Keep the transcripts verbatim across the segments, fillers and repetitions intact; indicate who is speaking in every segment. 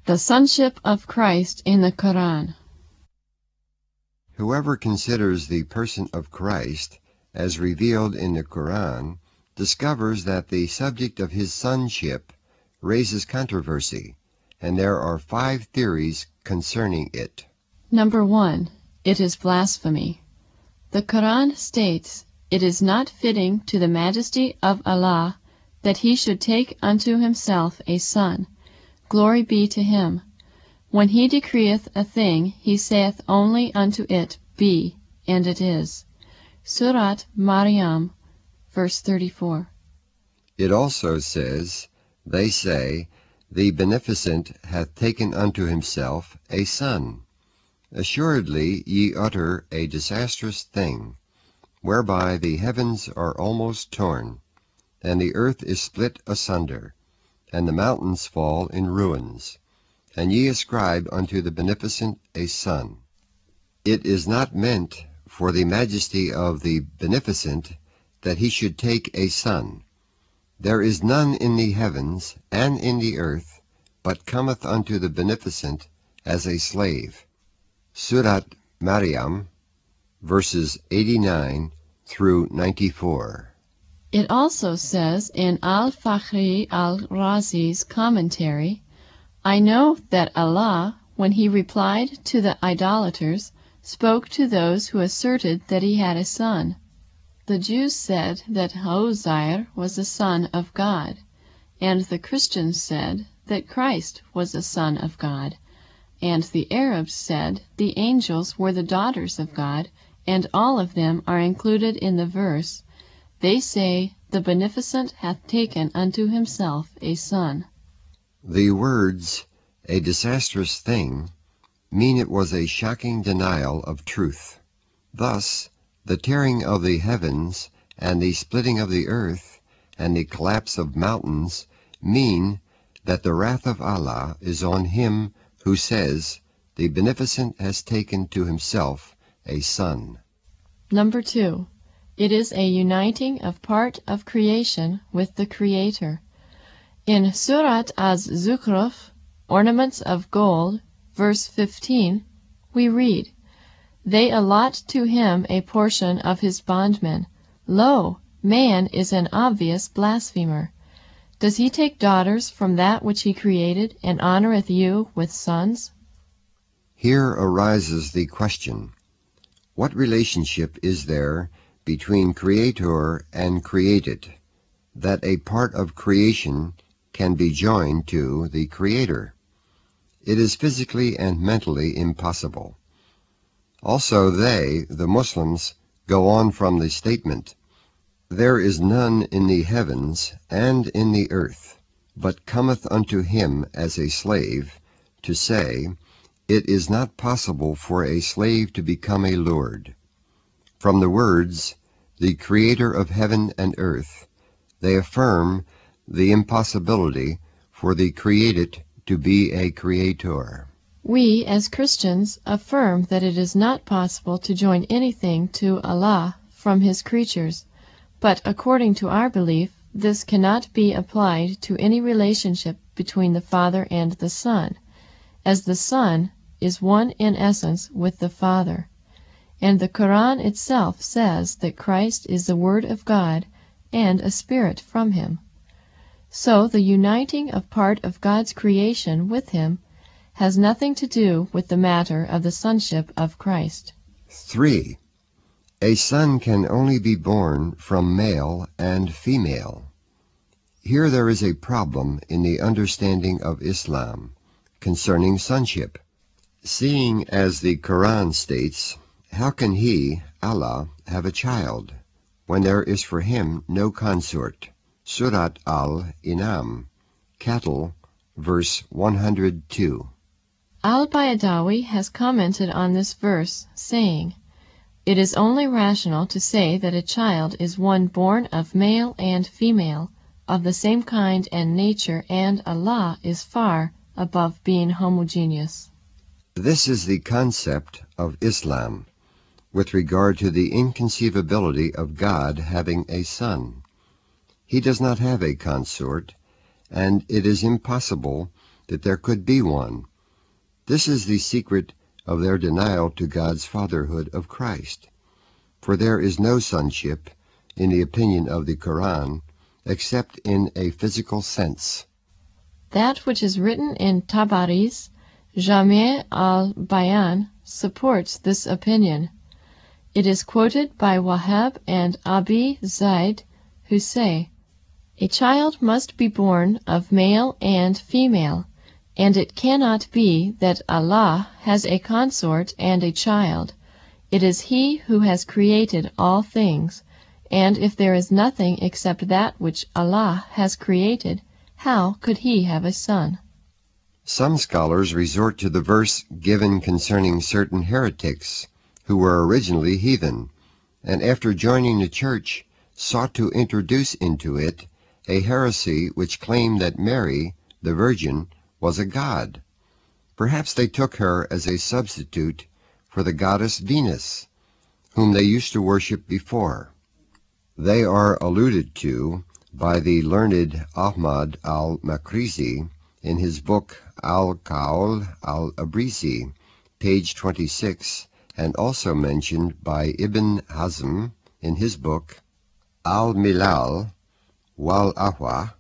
Speaker 1: The sonship of Christ in the Quran.
Speaker 2: Whoever considers the person of Christ as revealed in the Quran discovers that the subject of his sonship raises controversy, and there are five theories concerning it.
Speaker 1: Number one, it is blasphemy. The Quran states, "It is not fitting to the majesty of Allah that he should take unto himself a son. Glory be to him. When he decreeth a thing, he saith only unto it, Be, and it is." Surat Maryam, verse thirty-four.
Speaker 2: It also says, "They say, the Beneficent hath taken unto himself a son. Assuredly ye utter a disastrous thing, whereby the heavens are almost torn, and the earth is split asunder, and the mountains fall in ruins, and ye ascribe unto the Beneficent a son." It is not meant for the majesty of the Beneficent that he should take a son. There is none in the heavens and in the earth, but cometh unto the Beneficent as a slave. Surat Maryam, verses eighty-nine through ninety-four.
Speaker 1: It also says in Al-Fakhri al-Razi's commentary, "I know that Allah, when he replied to the idolaters, spoke to those who asserted that he had a son. The Jews said that Uzair was the son of God, and the Christians said that Christ was the son of God, and the Arabs said the angels were the daughters of God, and all of them are included in the verse, They say, the Beneficent hath taken unto himself a son."
Speaker 2: The words, "a disastrous thing," mean it was a shocking denial of truth. Thus, the tearing of the heavens and the splitting of the earth and the collapse of mountains mean that the wrath of Allah is on him who says, "The Beneficent has taken to himself a son."
Speaker 1: Number two, it is a uniting of part of creation with the Creator. In Surat Az-Zukhruf, Ornaments of Gold, verse fifteen, we read, "They allot to him a portion of his bondmen. Lo, man is an obvious blasphemer. Does he take daughters from that which he created, and honoreth you with sons?"
Speaker 2: Here arises the question, what relationship is there between Creator and created, that a part of creation can be joined to the Creator? It is physically and mentally impossible. Also they, the Muslims, go on from the statement, "There is none in the heavens and in the earth, but cometh unto him as a slave," to say, it is not possible for a slave to become a lord. From the words, "the Creator of heaven and earth," they affirm the impossibility for the created to be a creator.
Speaker 1: We, as Christians, affirm that it is not possible to join anything to Allah from his creatures, but according to our belief, this cannot be applied to any relationship between the Father and the Son, as the Son is one in essence with the Father. And the Quran itself says that Christ is the Word of God and a spirit from him. So the uniting of part of God's creation with him has nothing to do with the matter of the sonship of Christ.
Speaker 2: three. A son can only be born from male and female. Here there is a problem in the understanding of Islam concerning sonship. Seeing, as the Quran states, how can he, Allah, have a child, when there is for him no consort? Surat Al-Inam, Cattle, verse one hundred two.
Speaker 1: Al-Baydawi has commented on this verse, saying, "It is only rational to say that a child is one born of male and female, of the same kind and nature, and Allah is far above being homogeneous."
Speaker 2: This is the concept of Islam with regard to the inconceivability of God having a son. He does not have a consort, and it is impossible that there could be one. This is the secret of their denial to God's fatherhood of Christ. For there is no sonship, in the opinion of the Quran, except in a physical sense.
Speaker 1: That which is written in Tabari's Jami' al-Bayan supports this opinion. It is quoted by Wahab and Abi Zaid, who say, "A child must be born of male and female, and it cannot be that Allah has a consort and a child. It is He who has created all things, and if there is nothing except that which Allah has created, how could He have a son?"
Speaker 2: Some scholars resort to the verse given concerning certain heretics who were originally heathen, and after joining the church sought to introduce into it a heresy which claimed that Mary, the Virgin, was a god. Perhaps they took her as a substitute for the goddess Venus, whom they used to worship before. They are alluded to by the learned Ahmad al-Makrizi in his book Al-Qawl al-Abrisi, page twenty-six, and also mentioned by Ibn Hazm in his book Al-Milal wal-Ahwa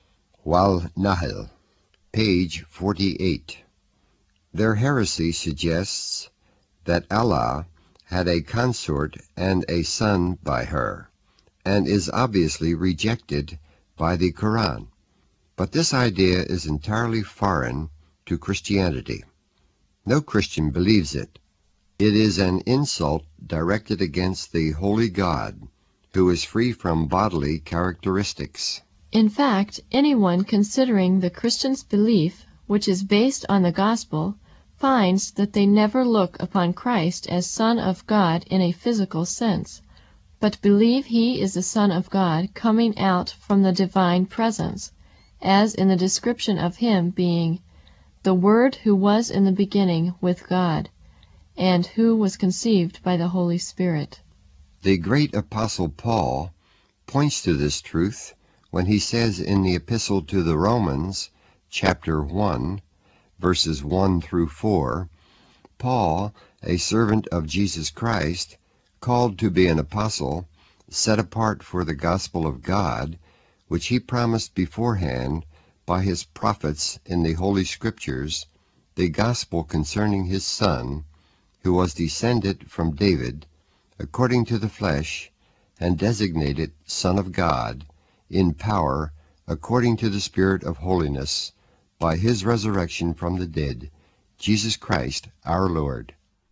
Speaker 2: wal-Nahl, page forty-eight. Their heresy suggests that Allah had a consort and a son by her, and is obviously rejected by the Quran. But this idea is entirely foreign to Christianity. No Christian believes it. It is an insult directed against the holy God, who is free from bodily characteristics.
Speaker 1: In fact, anyone considering the Christian's belief, which is based on the gospel, finds that they never look upon Christ as Son of God in a physical sense, but believe He is the Son of God coming out from the divine presence, as in the description of Him being the Word who was in the beginning with God, and who was conceived by the Holy Spirit.
Speaker 2: The great Apostle Paul points to this truth when he says in the Epistle to the Romans, chapter one, verses one through four, Paul, a servant of Jesus Christ, called to be an apostle, set apart for the gospel of God, which he promised beforehand by his prophets in the Holy Scriptures, the gospel concerning his Son, who was descended from David, according to the flesh, and designated Son of God, in power, according to the Spirit of holiness, by his resurrection from the dead, Jesus Christ our Lord.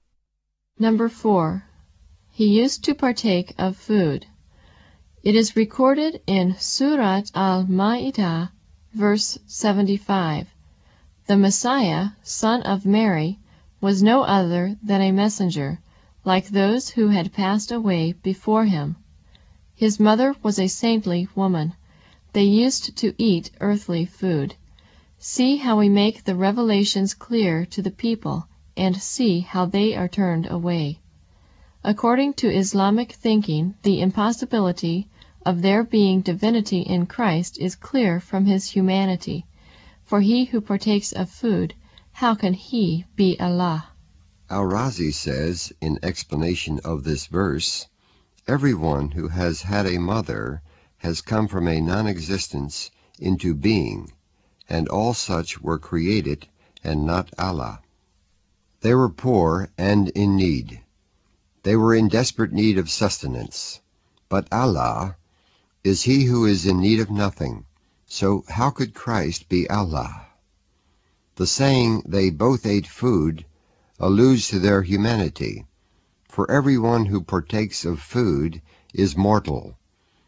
Speaker 1: Number four. He used to partake of food. It is recorded in Surat al-Ma'idah, verse seventy-five. The Messiah, son of Mary, was no other than a messenger, like those who had passed away before him. His mother was a saintly woman. They used to eat earthly food. See how we make the revelations clear to the people, and see how they are turned away. According to Islamic thinking, the impossibility of there being divinity in Christ is clear from his humanity. For he who partakes of food, how can he be Allah?
Speaker 2: Al-Razi says, in explanation of this verse, everyone who has had a mother has come from a non-existence into being, and all such were created and not Allah. They were poor and in need. They were in desperate need of sustenance. But Allah is He who is in need of nothing, so how could Christ be Allah? The saying, they both ate food, alludes to their humanity, for everyone who partakes of food is mortal.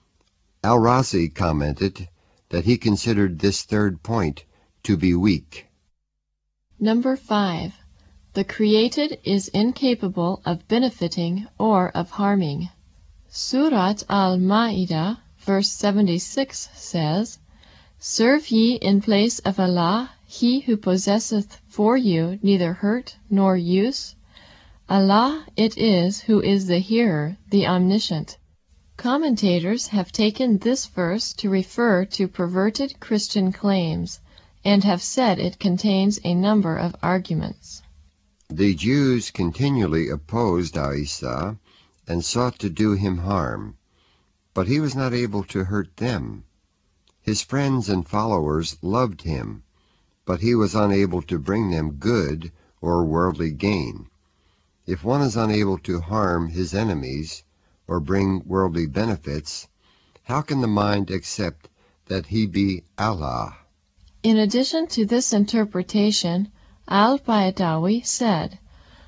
Speaker 2: Al-Razi commented that he considered this third point to be weak.
Speaker 1: Number five. The created is incapable of benefiting or of harming. Surat al-Ma'idah, verse seventy-six says, Serve ye in place of Allah, He who possesseth for you neither hurt nor use? Allah it is who is the hearer, the omniscient. Commentators have taken this verse to refer to perverted Christian claims, and have said it contains a number of arguments.
Speaker 2: The Jews continually opposed Isa and sought to do him harm, but he was not able to hurt them. His friends and followers loved him, but he was unable to bring them good or worldly gain. If one is unable to harm his enemies or bring worldly benefits, how can the mind accept that he be Allah?
Speaker 1: In addition to this interpretation, Al-Baydawi said,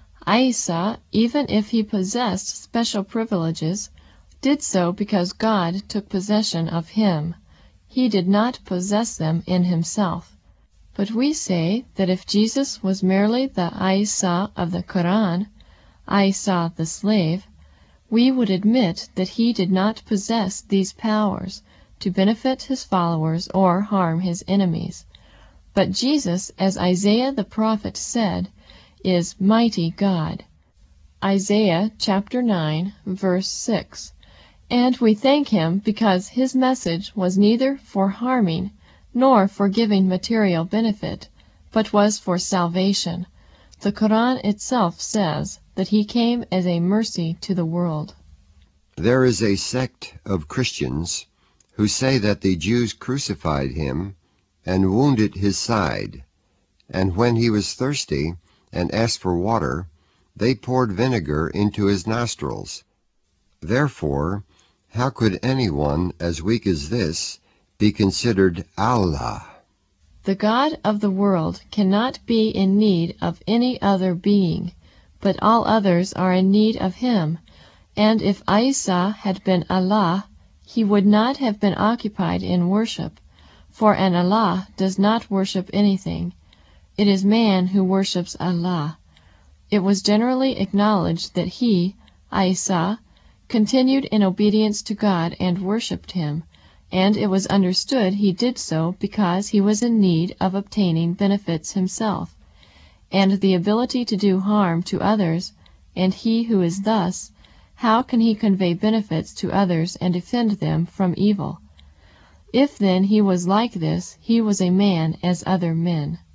Speaker 1: Isa, even if he possessed special privileges, did so because God took possession of him. He did not possess them in himself. But we say that if Jesus was merely the Isa of the Quran, Isa the slave, we would admit that he did not possess these powers to benefit his followers or harm his enemies. But Jesus, as Isaiah the prophet said, is mighty God. Isaiah chapter nine, verse six. And we thank him because his message was neither for harming nor for giving material benefit, but was for salvation. The Quran itself says that he came as a mercy to the world.
Speaker 2: There is a sect of Christians who say that the Jews crucified him and wounded his side, and when he was thirsty and asked for water, they poured vinegar into his nostrils. Therefore, how could anyone as weak as this be considered Allah?
Speaker 1: The God of the world cannot be in need of any other being, but all others are in need of him, and if Isa had been Allah, he would not have been occupied in worship, for an Allah does not worship anything. It is man who worships Allah. It was generally acknowledged that he, Isa, continued in obedience to God and worshipped him, and it was understood he did so because he was in need of obtaining benefits himself, and the ability to do harm to others, and he who is thus, how can he convey benefits to others and defend them from evil? If then he was like this, he was a man as other men.